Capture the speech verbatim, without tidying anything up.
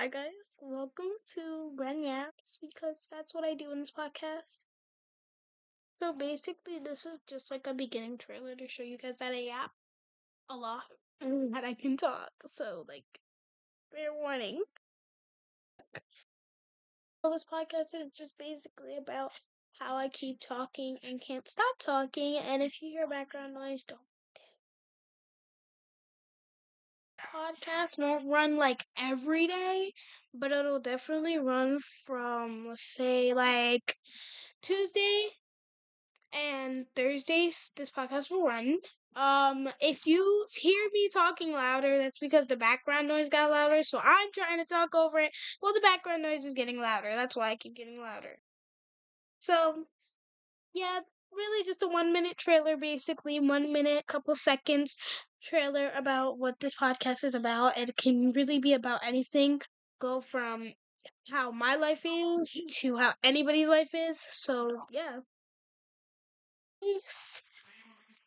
Hi guys, welcome to Grand Yaps because that's what I do in this podcast. So basically, this is just like a beginning trailer to show you guys that I yap a lot and that I can talk. So like, fair warning. So this podcast is just basically about how I keep talking and can't stop talking. And if you hear background noise, don't. Podcast won't run like every day, but it'll definitely run from let's say like Tuesday and Thursdays. This podcast will run. Um, if you hear me talking louder, that's because the background noise got louder. So I'm trying to talk over it. Well, the background noise is getting louder. That's why I keep getting louder. So yeah, really just a one minute trailer, basically one minute, couple seconds trailer about what this podcast is about. It can really be about anything. Go from how my life is to how anybody's life is. So yeah. Peace.